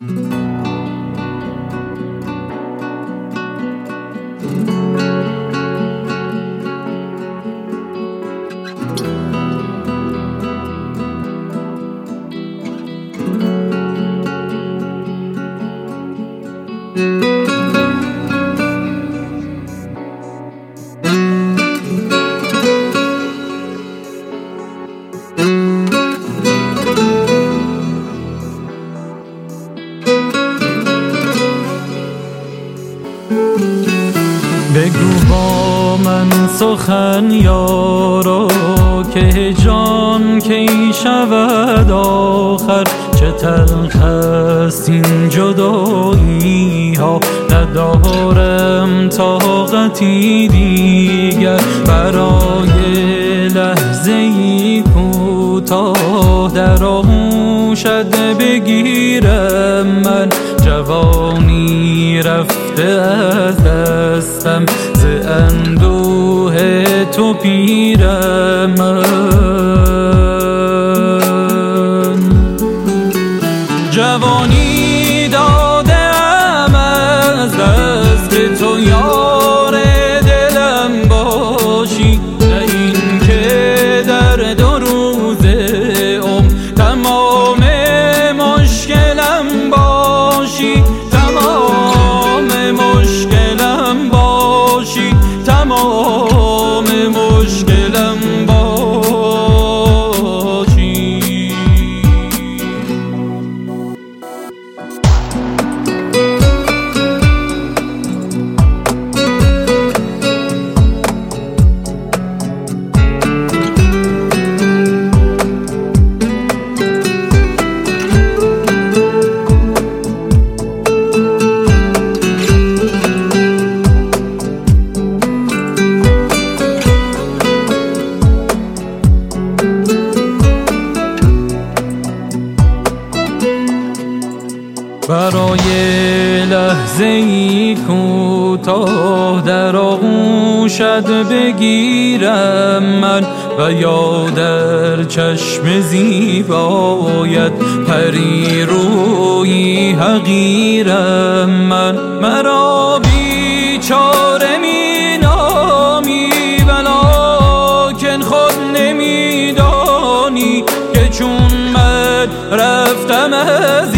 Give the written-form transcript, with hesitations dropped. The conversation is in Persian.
بگو با من سخن یارا که جان کی شود آخر، چه تلخ است این جدایی ها، ندارم طاقتی دیگر برای لحظه ای کوتاه در آغوشت بگیرم. من جوانی رفته از دستم، ز اندوه تو پیرم. من جوانی دادم از دست که تو یار دلم باشی، نه این که در 2 روز تمام مشکلم باشی، تمام مشکلم باشی، تمام مشکلم باشی. برای لحظه ای کوتاه در آغوشت بگیرم من، و یا در چشم زیبایت پری روی حقیرم. من مرا بیچاره می نامی ولکن خود نمی دانی که چون من رفتم از